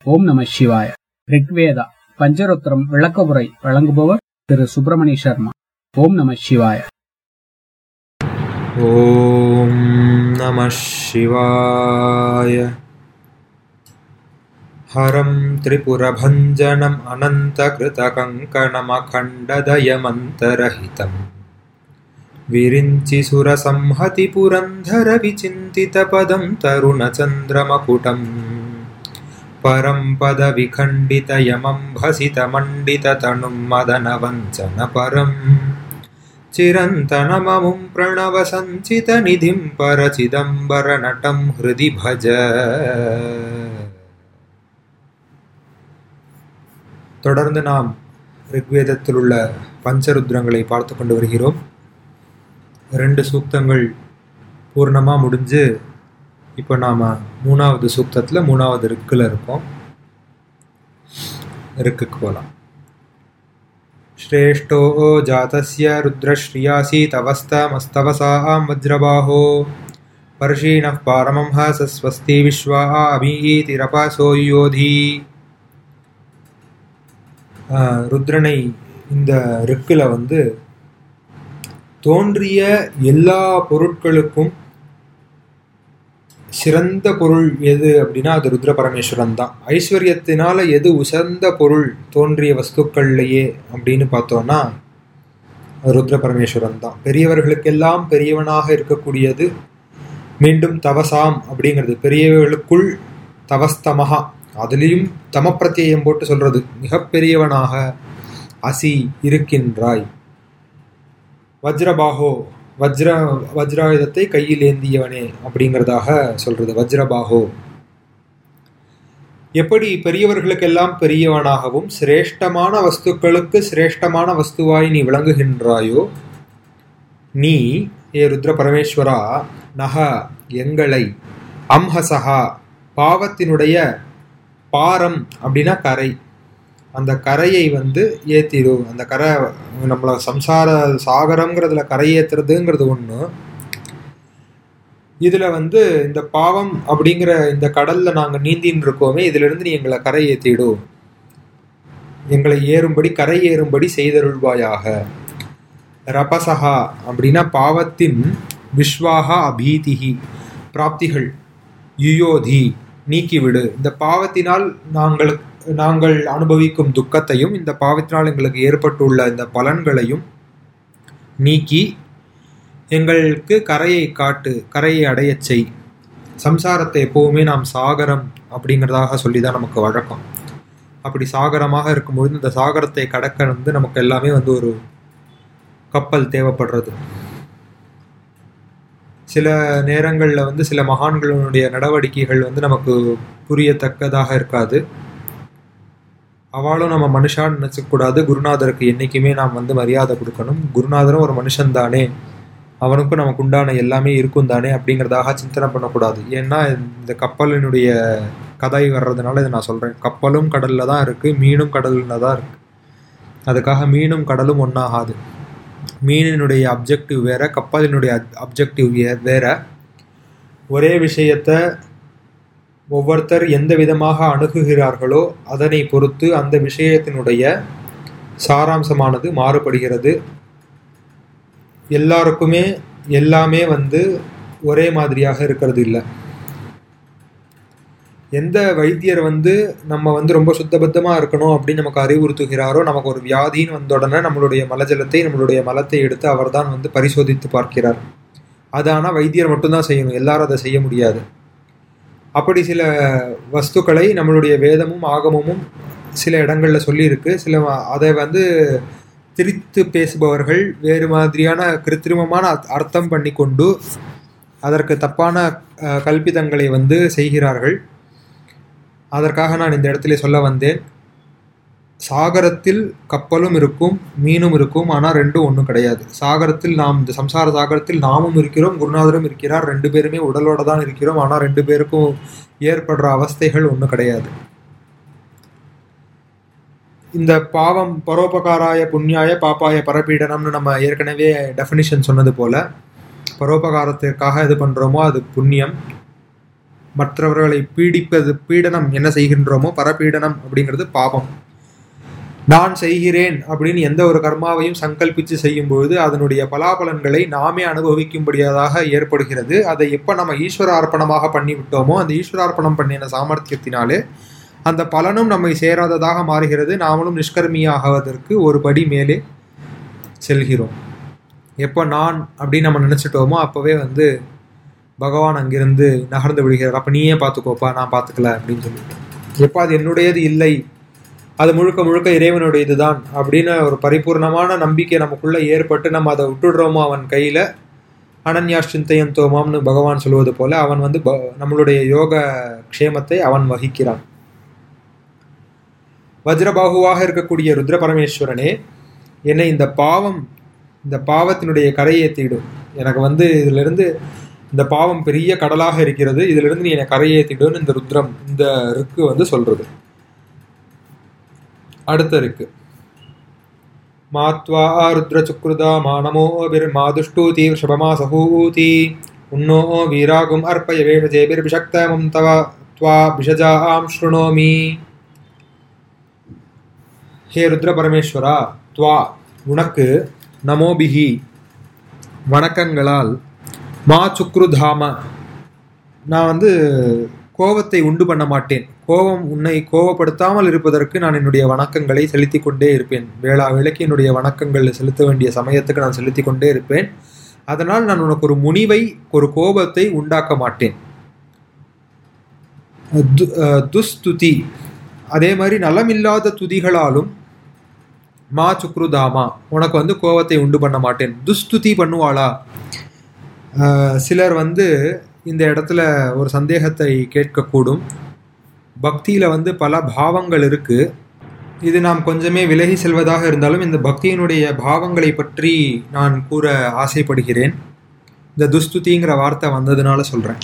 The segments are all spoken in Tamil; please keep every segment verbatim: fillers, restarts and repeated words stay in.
ஓம் நம சிவாய. ரிக்வேதா பஞ்சருத்ரம் விளக்கவுரை வழங்குபவர் திரு சுப்பிரமணிய சர்மா. ஓம் நம சிவாய. ஓம் நம சிவாய. ஹரம் திரிபுரபஞ்சனம் அனந்தகிருதகங்கணமகண்டதயமந்தரஹிதம் விரிஞ்சி சுரசம்ஹதி புரந்தர விசிந்திதபதம் தருணச்சந்திரமகுடம் பரம் பத விகண்டிதயமம்பசிதமண்டிததனும் மதனவஞ்சன பரம் சிரந்தனமமும் பிரணவ சஞ்சித நிதிம் பரசிதம்பர நடம் ஹிருதி பஜ. தொடர்ந்து நாம் ரிக்வேதத்தில் உள்ள பஞ்சருத்ரங்களை பார்த்து கொண்டு வருகிறோம். ரெண்டு சூக்தங்கள் பூர்ணமாக முடிஞ்சு இப்போ நாம் மூணாவது சூக்தத்தில் மூணாவது ரிக்கில் இருக்கோம். ரிக்குக்கு போகலாம். ஸ்ரேஷ்டோ ஜாதஸ்ய ருத்ரஸ்ரீயாசி தவஸ்தமஸ்தவசாம் வஜ்ரபாஹோ பர்ஷீணः பாரமம் ஹஸ்வஸ்தி விஸ்வா அபீதிரபாசோ யோதி. ருத்ரனை இந்த ரிக்கில் வந்து தோன்றிய எல்லா பொருட்களுக்கும் சிறந்த பொருள் எது அப்படின்னா அது ருத்ர பரமேஸ்வரன் தான். ஐஸ்வர்யத்தினால எது உசந்த பொருள் தோன்றிய வஸ்துக்கள்லையே அப்படின்னு பார்த்தோம்னா ருத்ர பரமேஸ்வரன் தான். பெரியவர்களுக்கெல்லாம் பெரியவனாக இருக்கக்கூடியது. மீண்டும் தவசாம் அப்படிங்கிறது பெரியவர்களுக்குள் தவஸ்தமஹா, அதுலேயும் தமப்பிரத்தியம் போட்டு சொல்றது மிகப்பெரியவனாக அசி இருக்கின்றாய். வஜ்ரபாஹோ வஜ்ர வஜ்ராயுதத்தை கையில் ஏந்தியவனே அப்படிங்கிறதாக சொல்றது வஜ்ரபாஹோ. எப்படி பெரியவர்களுக்கெல்லாம் பெரியவனாகவும் சிரேஷ்டமான வஸ்துக்களுக்கு சிரேஷ்டமான வஸ்துவாய் நீ விளங்குகின்றாயோ, நீ ஏ ருத்ர பரமேஸ்வரா நக எங்களை அம்ஹசஹா பாவத்தினுடைய பாரம் அப்படின்னா கரை, அந்த கரையை வந்து ஏற்றிடு. அந்த கரை நம்மளை சம்சார சாகரங்கிறதுல கரை ஏற்றுறதுங்கிறது ஒன்று. இதில் வந்து இந்த பாவம் அப்படிங்கிற இந்த கடலில் நாங்கள் நீந்தின்னு இருக்கோமே, இதிலிருந்து நீ எங்களை கரை ஏற்றிடு, எங்களை ஏறும்படி கரை ஏறும்படி செய்தருள்வாயாக. ரபசஹா அப்படின்னா பாவத்தின் விஸ்வாஹா அபீதிஹி பிராப்திகள் யுயோதி நீக்கிவிடு. இந்த பாவத்தினால் நாங்கள் நாங்கள் அனுபவிக்கும் துக்கத்தையும் இந்த பாவத்தினால் எங்களுக்கு ஏற்பட்டுள்ள இந்த பலன்களையும் நீக்கி எங்களுக்கு கரையை காட்டு, கரையை அடையச் செய். சம்சாரத்தை எப்போவுமே நாம் சாகரம் அப்படிங்கிறதாக சொல்லி தான் நமக்கு வழக்கம். அப்படி சாகரமாக இருக்கும்பொழுது இந்த சாகரத்தை கடக்க வந்து நமக்கு எல்லாமே வந்து ஒரு கப்பல் தேவைப்படுறது. சில நேரங்களில் வந்து சில மகான்களுடைய நடவடிக்கைகள் வந்து நமக்கு புரியத்தக்கதாக இருக்காது. அவளும் நம்ம மனுஷான்னு நினச்சக்கூடாது. குருநாதருக்கு என்றைக்குமே நாம் வந்து மரியாதை கொடுக்கணும். குருநாதரும் ஒரு மனுஷன் தானே, அவனுக்கும் நமக்கு உண்டான எல்லாமே இருக்கும் தானே அப்படிங்கிறதாக சிந்தனை பண்ணக்கூடாது. ஏன்னா இந்த கப்பலினுடைய கதை வர்றதுனால இதை நான் சொல்கிறேன். கப்பலும் கடலில் தான் இருக்குது, மீனும் கடலில் தான் இருக்குது. அதுக்காக மீனும் கடலும் ஒன்றாகாது. மீனினுடைய அப்ஜெக்டிவ் வேற, கப்பலினுடைய அப்ஜெக்டிவ் வேற. ஒரே விஷயத்தை ஒவ்வொருத்தர் எந்த விதமாக அணுகுகிறார்களோ அதனை பொறுத்து அந்த விஷயத்தினுடைய சாராம்சமானது மாறுபடுகிறது. எல்லாருக்குமே எல்லாமே வந்து ஒரே மாதிரியாக இருக்கிறது இல்லை. எந்த வைத்தியர் வந்து நம்ம வந்து ரொம்ப சுத்தபத்தமாக இருக்கணும் அப்படின்னு நமக்கு அறிவுறுத்துகிறாரோ, நமக்கு ஒரு வியாதின்னு வந்த உடனே நம்மளுடைய மலஜலத்தை நம்மளுடைய மலத்தை எடுத்து அவர் தான் வந்து பரிசோதித்து பார்க்கிறார். அது ஆனால் வைத்தியர் மட்டும்தான் செய்யணும், எல்லாரும் அதை செய்ய முடியாது. அப்படி சில வஸ்துக்களை நம்மளுடைய வேதமும் ஆகமமும் சில இடங்களில் சொல்லியிருக்கு. சில அதை வந்து திரித்து பேசுபவர்கள் வேறு மாதிரியான கிருத்திரிமமான அர்த்தம் பண்ணி கொண்டு அதற்கு தப்பான கல்பிதங்களை வந்து செய்கிறார்கள். அதற்காக நான் இந்த இடத்துல சொல்ல வந்தேன், சாகரத்தில் கப்பலும் இருக்கும் மீனும் இருக்கும், ஆனால் ரெண்டும் ஒன்றும் கிடையாது. சாகரத்தில் நாம் இந்த சம்சார சாகரத்தில் நாமும் இருக்கிறோம், குருநாதரும் இருக்கிறார். ரெண்டு பேருமே உடலோடு தான் இருக்கிறோம், ஆனால் ரெண்டு பேருக்கும் ஏற்படுற அவஸ்தைகள் ஒன்றும் கிடையாது. இந்த பாவம் பரோபகாராய புண்ணியாய பாப்பாய பரப்பீடனம்னு நம்ம ஏற்கனவே டெஃபினிஷன் சொன்னது போல, பரோபகாரத்திற்காக எது பண்ணுறோமோ அது புண்ணியம், மற்றவர்களை பீடிப்பது பீடனம் என்ன செய்கின்றோமோ பரபீடனம் அப்படிங்கிறது பாவம். நான் செய்கிறேன் அப்படின்னு எந்த ஒரு கர்மாவையும் சங்கல்பித்து செய்யும் பொழுது அதனுடைய பலாபலன்களை நாமே அனுபவிக்கும்படியதாக ஏற்படுகிறது. அதை எப்போ நம்ம ஈஸ்வரார்ப்பணமாக பண்ணி விட்டோமோ அந்த ஈஸ்வரார்ப்பணம் பண்ணின சாமர்த்தியத்தினாலே அந்த பலனும் நம்மை சேராததாக மாறுகிறது. நாமளும் நிஷ்கர்மியாகுவதற்கு ஒரு படி மேலே செல்கிறோம். எப்போ நான் அப்படின்னு நம்ம நினச்சிட்டோமோ அப்போவே வந்து பகவான் அங்கிருந்து நகர்ந்து விடுகிறார். அப்போ நீயே பார்த்துக்கோப்பா, நான் பார்த்துக்கல அப்படின்னு சொல்லிட்டு. எப்போ அது என்னுடையது இல்லை, அது முழுக்க முழுக்க இறைவனுடையது தான் அப்படின்னு ஒரு பரிபூர்ணமான நம்பிக்கை நமக்குள்ளே ஏற்பட்டு நம்ம அதை விட்டுடுறோமோ அவன் கையில், அனன்யாஸ் சிந்தையந்தோமாம்னு பகவான் சொல்வது போல அவன் வந்து நம்மளுடைய யோக க்ஷேமத்தை அவன் வகிக்கிறான். வஜ்ரபாகுவாக இருக்கக்கூடிய ருத்ர பரமேஸ்வரனே, என்னை இந்த பாவம் இந்த பாவத்தினுடைய கரையை ஏற்றிடும். எனக்கு வந்து இதிலிருந்து இந்த பாவம் பெரிய கடலாக இருக்கிறது, இதிலிருந்து நீ என்னை கரையேற்றிடுன்னு இந்த ருத்ரம் இந்த ருக்கு வந்து சொல்றது. அடுத்த இருக்கு மாத்வா ருத்ர சுக்ருதா மானமோ பிர் மாதுஷ்டூதி ஷபமா சஹூதி உன்னோ வீராகும் அர்ப்பய வேஷஜேபிர் விஷக்தமம் தவ த்வா விஷஜாம் ஸ்ருணோமி. ஹே ருத்ர பரமேஸ்வரா, துவா உனக்கு நமோபிஹி வணக்கங்களால், மா சுக்ருதாம நான் வந்து கோபத்தை உண்டு பண்ண மாட்டேன். கோபம் உன்னை கோபப்படுத்தாமல் இருப்பதற்கு நான் என்னுடைய வணக்கங்களை செலுத்தி கொண்டே இருப்பேன். வேளா வேளைக்கு என்னுடைய வணக்கங்கள் செலுத்த வேண்டிய சமயத்துக்கு நான் செலுத்தி கொண்டே இருப்பேன். அதனால் நான் உனக்கு ஒரு முனிவை ஒரு கோபத்தை உண்டாக்க மாட்டேன். துஸ்துதி அதே மாதிரி நலமில்லாத துதிகளாலும் மா சுக்ருதாமா உனக்கு வந்து கோபத்தை உண்டு பண்ண மாட்டேன். துஸ்துதி பண்ணுவாளா? சிலர் வந்து இந்த இடத்துல ஒரு சந்தேகத்தை கேட்கக்கூடும். பக்தியில் வந்து பல பாவங்கள் இருக்குது. இது நாம் கொஞ்சமே விலகி செல்வதாக இருந்தாலும் இந்த பக்தியினுடைய பாவங்களை பற்றி நான் கூற ஆசைப்படுகிறேன். இந்த துஸ்துதிங்கிற வார்த்தை வந்ததுனால சொல்கிறேன்.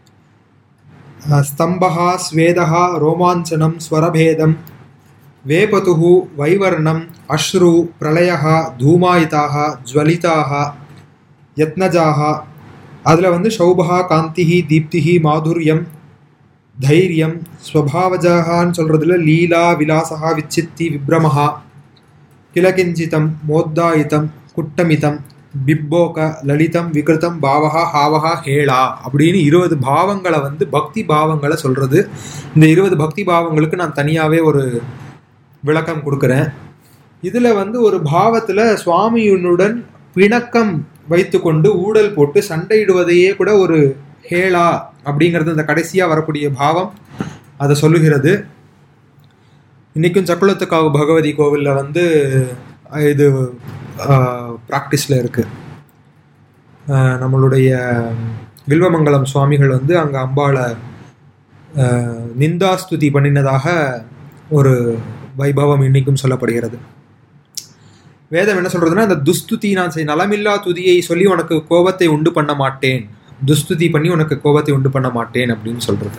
ஸ்தம்பஹா ஸ்வேதஹா ரோமாஞ்சனம் ஸ்வரபேதம் வேபதுஹு வைவர்ணம் அஸ்ரு பிரளயா தூமாயிதாக ஜ்வலிதாக யத்னஜாக. அதில் வந்து சௌபஹா காந்திஹி தீப்திஹி மாதுரியம் தைரியம் ஸ்வபாவஜான்னு சொல்கிறதுல லீலா விலாசா விச்சித்தி விப்ரமஹா கிலகிஞ்சிதம் மோத்தாயிதம் குட்டமிதம் பிப்போக லலிதம் விகிருதம் பாவகா ஹாவகா ஹேளா அப்படின்னு இருபது பாவங்களை வந்து பக்தி பாவங்களை சொல்கிறது. இந்த இருபது பக்தி பாவங்களுக்கு நான் தனியாகவே ஒரு விளக்கம் கொடுக்குறேன். இதில் வந்து ஒரு பாவத்தில் சுவாமியுடன் பிணக்கம் வைத்து கொண்டு ஊடல் போட்டு சண்டையிடுவதையே கூட ஒரு ஹேளா அப்படிங்கிறது இந்த கடைசியாக வரக்கூடிய பாவம் அதை சொல்லுகிறது. இன்றைக்கும் சக்குளத்துக்காவு பகவதி கோவிலில் வந்து இது ப்ராக்டிஸில் இருக்குது. நம்மளுடைய வில்வமங்கலம் சுவாமிகள் வந்து அங்கே அம்பாளை நிந்தாஸ்துதி பண்ணினதாக ஒரு வைபவம் இன்றைக்கும் சொல்லப்படுகிறது. வேதம் என்ன சொல்றதுன்னா, இந்த துஸ்துதி நான் செய் நலமில்லா துதியை சொல்லி உனக்கு கோபத்தை உண்டு பண்ண மாட்டேன், துஸ்துதி பண்ணி உனக்கு கோபத்தை உண்டு பண்ண மாட்டேன் அப்படின்னு சொல்றது.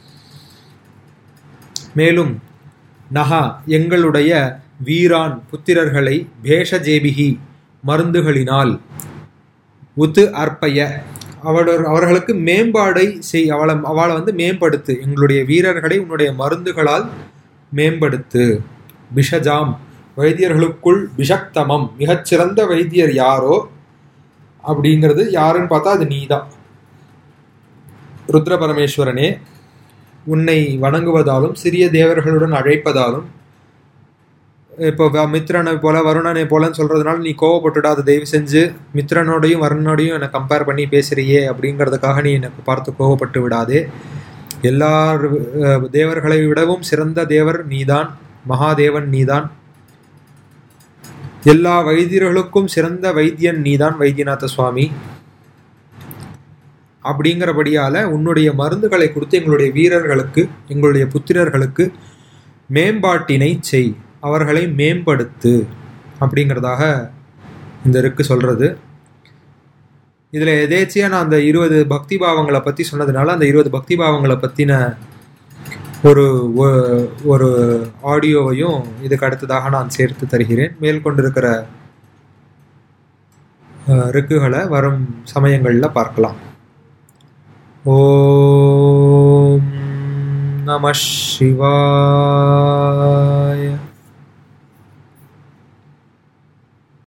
மேலும் நகா எங்களுடைய வீரான் புத்திரர்களை பேஷஜேபிகி மருந்துகளினால் உத்து அர்ப்பய அவட அவர்களுக்கு மேம்பாடை செய் அவளை அவளை வந்து மேம்படுத்து. எங்களுடைய வீரர்களை உன்னுடைய மருந்துகளால் மேம்படுத்து. விஷஜாம் வைத்தியர்களுக்குள் விஷக்தமம் மிகச்சிறந்த வைத்தியர் யாரோ அப்படிங்கிறது யாருன்னு பார்த்தா அது நீதான். ருத்ர பரமேஸ்வரனே, உன்னை வணங்குவதாலும் சிறிய தேவர்களுடன் அழைப்பதாலும், இப்போ மித்ரனை போல வருணனை போலன்னு சொல்றதுனால நீ கோவப்பட்டுடாத, தயவு செஞ்சு மித்ரனோடையும் வருணனோடையும் என்னை கம்பேர் பண்ணி பேசுறியே அப்படிங்கிறதுக்காக நீ எனக்கு பார்த்து கோவப்பட்டு விடாதே. எல்லா தேவர்களை விடவும் சிறந்த தேவர் நீதான், மகாதேவன் நீதான். எல்லா வைத்தியர்களுக்கும் சிறந்த வைத்தியன் நீதான் வைத்தியநாத சுவாமி. அப்படிங்கிறபடியால உன்னுடைய மருந்துகளை கொடுத்து எங்களுடைய வீரர்களுக்கு எங்களுடைய புத்திரர்களுக்கு மேம்பாட்டினை செய், அவர்களை மேம்படுத்து அப்படிங்கிறதாக இந்த இருக்கு சொல்றது. இதில் எதேச்சியாக நான் அந்த இருபது பக்தி பாவங்களை பற்றி சொன்னதுனால அந்த இருபது பக்தி பாவங்களை பற்றின ஒரு ஒரு ஆடியோவையும் இதுக்கு அடுத்ததாக நான் சேர்த்து தருகிறேன். மேல் கொண்டிருக்கிற ரிக்குகளை வரும் சமயங்களில் பார்க்கலாம். ஓ நம சிவாய.